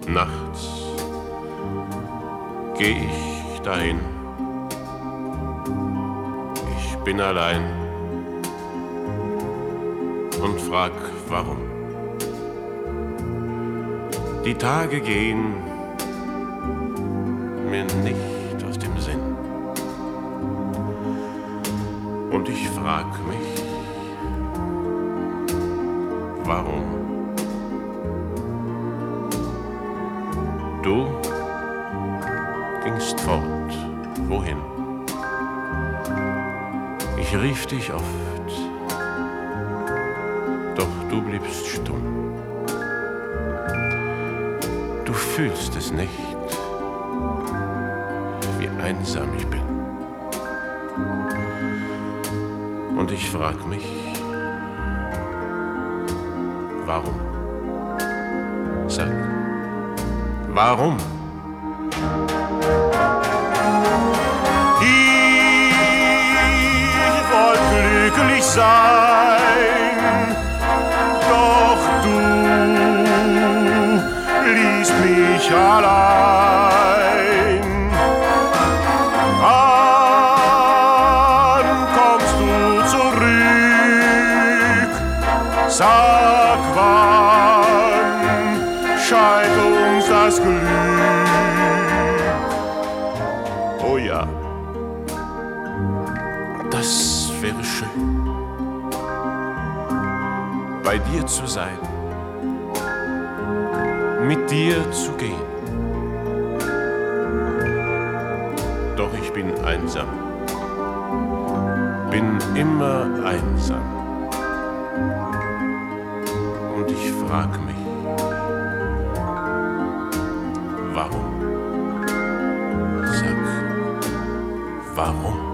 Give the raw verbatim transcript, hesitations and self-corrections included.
nachts geh ich dahin. Ich bin allein und frag, warum. Die Tage gehen mir nicht aus dem Sinn. Und ich frag mich, warum? Du gingst fort, wohin? Ich rief dich oft, doch du bliebst stumm. Du fühlst es nicht, wie einsam ich bin. Und ich frag mich, warum? Sag, warum? Ich wollte glücklich sein, doch du ließt mich allein. Wann kommst du zurück? Sag, wann scheint uns das Glück? Oh ja, das wäre schön, bei dir zu sein, mit dir zu gehen. Doch ich bin einsam, bin immer einsam. Und ich frag mich, warum? Sag, warum?